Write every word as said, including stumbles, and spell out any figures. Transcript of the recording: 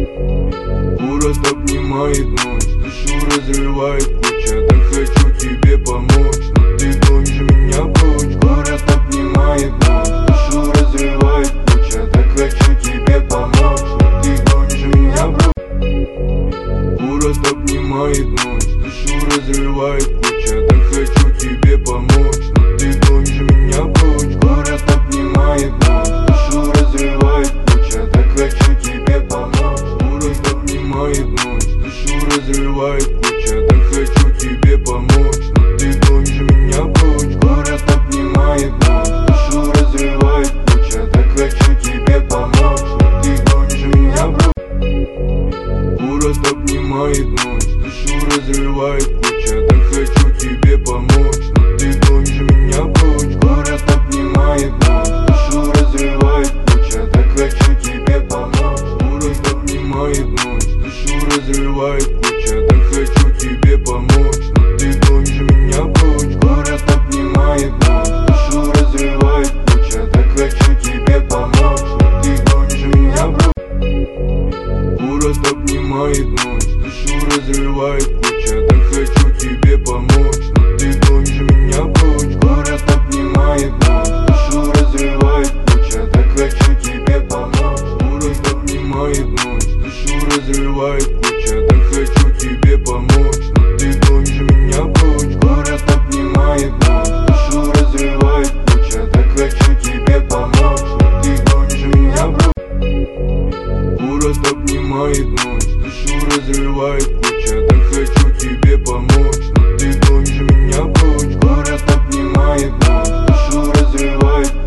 Город обнимает ночь, душу разрывает куча. Так хочу тебе помочь, но ты гонишь меня прочь. Город обнимает ночь, душу разрывает куча. Так хочу тебе помочь, но ты гонишь меня прочь. Город обнимает ночь, душу разрывает куча. Так хочу тебе помочь, но ты гонишь меня прочь. Город обнимает ночь, душу разрывает куча. Так хочу тебе помочь. Город обнимает ночь, душу разрывает куча. Так хочу тебе помочь, но ты гонишь меня прочь. Город обнимает ночь, душу разрывает куча. Так хочу тебе помочь, но ты гонишь меня прочь. Город обнимает ночь, душу разрывает куча. Так хочу тебе помочь, но ты гонишь меня прочь. Город обнимает ночь, душу разрывает куча. Так хочу тебе помочь. Город обнимает ночь, душу разрывает куча. Так хочу тебе помочь, но ты гонишь меня прочь. Город обнимает ночь, душу разрывает куча. Так хочу тебе помочь, но ты гонишь меня прочь. Город обнимает ночь, душу разрывает куча. Так хочу тебе помочь, но ты гонишь меня прочь. Город обнимает ночь, душу разрывает куча. Так хочу тебе помочь. Город обнимает ночь, душу разрывает куча. Так хочу тебе помочь, но ты гонишь меня прочь. Город обнимает ночь, душу разрывает куча. Так хочу тебе помочь, но ты гонишь меня прочь. Город обнимает ночь, душу разрывает куча. Так хочу тебе помочь, но ты гонишь меня прочь. Город обнимает ночь, душу разрывает